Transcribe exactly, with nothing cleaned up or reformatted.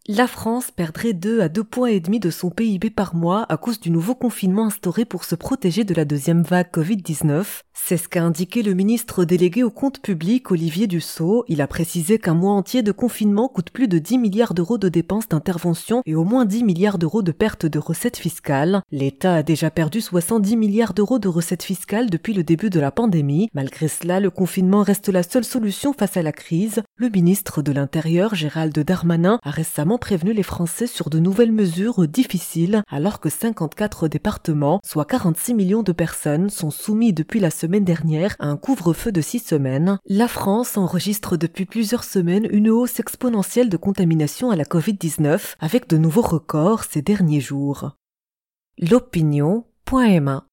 La France perdrait deux à deux points et demi de son P I B par mois à cause du nouveau confinement instauré pour se protéger de la deuxième vague covid dix-neuf. C'est ce qu'a indiqué le ministre délégué au compte public, Olivier Dussopt. Il a précisé qu'un mois entier de confinement coûte plus de dix milliards d'euros de dépenses d'intervention et au moins dix milliards d'euros de pertes de recettes fiscales. L'État a déjà perdu soixante-dix milliards d'euros de recettes fiscales depuis le début de la pandémie. Malgré cela, le confinement reste la seule solution face à la crise. Le ministre de l'Intérieur, Gérald Darmanin, a récemment prévenu les Français sur de nouvelles mesures difficiles, alors que cinquante-quatre départements, soit quarante-six millions de personnes, sont soumis depuis la semaine dernière à un couvre-feu de six semaines. La France enregistre depuis plusieurs semaines une hausse exponentielle de contamination à la covid dix-neuf, avec de nouveaux records ces derniers jours. L'opinion point m a